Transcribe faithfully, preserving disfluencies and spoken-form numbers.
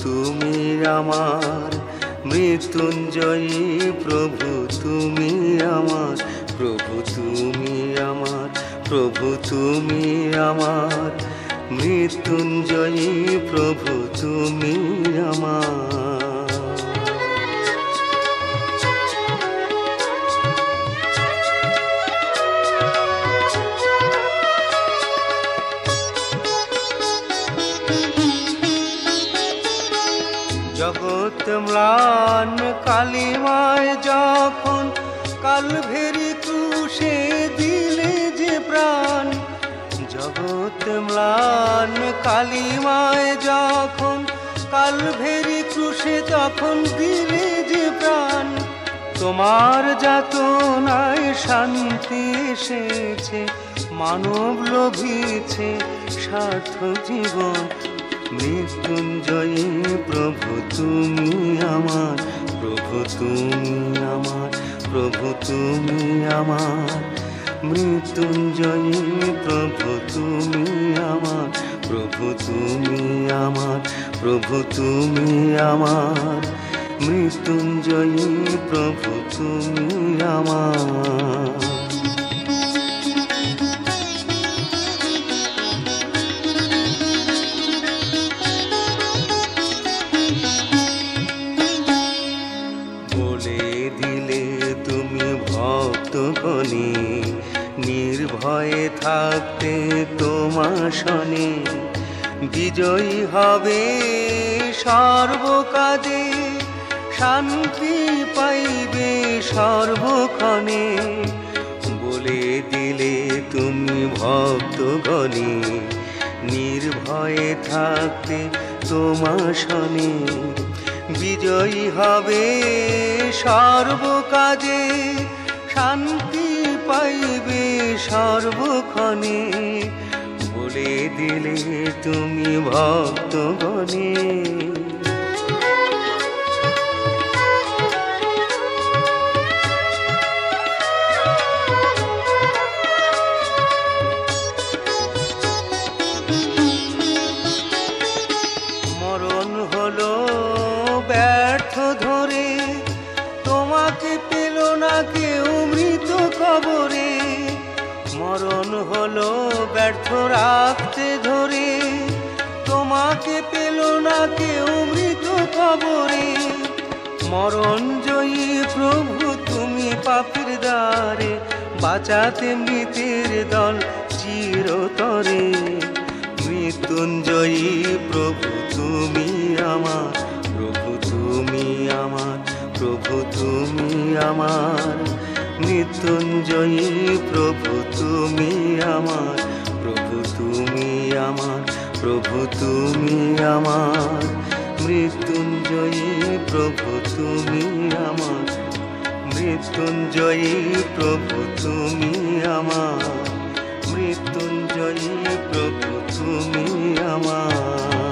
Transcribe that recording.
তুমি আমার, মৃত্যুঞ্জয়ী প্রভু তুমি আমার, প্রভু তুমি আমার, প্রভু তুমি আমার, মৃত্যুঞ্জয়ী প্রভু তুমি আমার। জগৎ ম্লান কালিমায় যখন কালভেরি ক্রুশে দিলে যে প্রাণ, জগৎ ম্লান কালিমায় যখন কালভেরি ক্রুশে তখন দিলে যে প্রাণ, তোমার যাতনায় শান্তি এসেছে, মানব লোভিছে স্বার্থ জীবন, মৃত্যুঞ্জয়ী প্রভু তুমি আমার, প্রভু তুমি আমার, প্রভু তুমি আমার, মৃত্যুঞ্জয়ী প্রভু তুমি আমার, প্রভু তুমি আমার, প্রভু তুমি আমার, মৃত্যুঞ্জয়ী প্রভু তুমি আমার। ভক্তগণে নির্ভয়ে থাকতে তোমার শনে, বিজয়ী হবে সর্বকাজে, শান্তি পাইবে সর্বক্ষণে। বলে দিলে তুমি ভক্তগণে নির্ভয়ে থাকতে তোমার শনে, বিজয়ী হবে সর্বকাজে, শান্তি পাইবে সর্বক্ষণে। বলে দিলে তুমি ভক্তগণে। মরণ হলো ব্যর্থ ধরে, তোমাকে পেল না কেউ মৃত কবরে, মরণ হলো ব্যর্থ রাখতে ধরে, তোমাকে পেল না কেউ মৃত কবরে। মরণ জয়ী প্রভু তুমি পাপীর দ্বারে, বাঁচাতে মৃতের দল চিরতরে, মৃত্যুঞ্জয়ী প্রভু তুমি আমার, প্রভু তুমি আমার, প্রভু তুমি আমার, মৃত্যুঞ্জয়ী প্রভু তুমি আমার, প্রভু তুমি আমার, প্রভু তুমি আমার, মৃত্যুঞ্জয়ী প্রভু তুমি আমার, মৃত্যুঞ্জয়ী প্রভু তুমি আমার, মৃত্যুঞ্জয়ী প্রভু তুমি আমার।